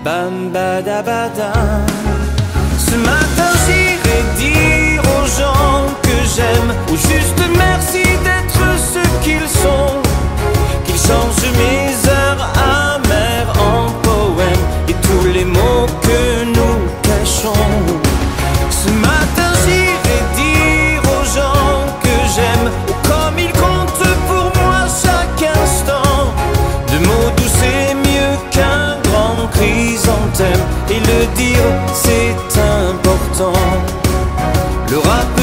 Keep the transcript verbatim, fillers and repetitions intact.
bam badabada. Ce matin j'irai dire aux gens que j'aime, ou juste merci d'être ce qu'ils sont, qu'ils changent mes heures amères en poèmes et tous les mots que nous cachons. Ce matin j'irai dire aux gens que j'aime, comme ils comptent pour moi chaque instant. De mots doux c'est mieux qu'un grand chrysanthème, et le dire c'est important. Le rap